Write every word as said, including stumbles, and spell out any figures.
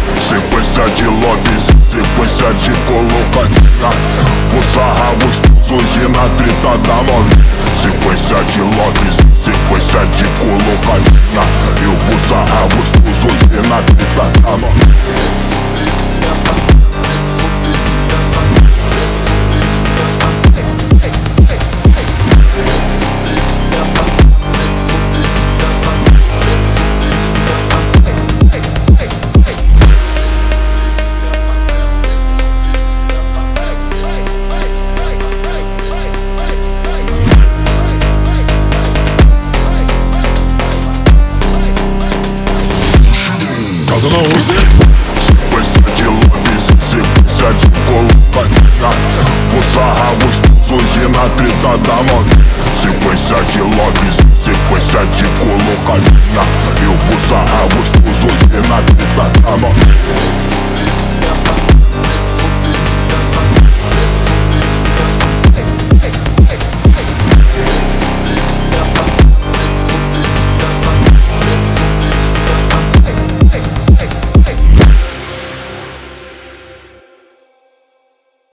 Sequência de loves, sequência de colocadinha. Vou sarrar gostoso hoje na treta da novinha. Sequência de loves, sequência de colocadinha. Eu vou sarrar gostoso hoje na treta da novinha. Casa na onça. Sequência de loves, sequência de colocadinha. Vou sarrar gostoso hoje na treta da novinha. Sequência de loves, sequência de colocadinha. Eu vou sarrar gostoso hoje na treta da novinha.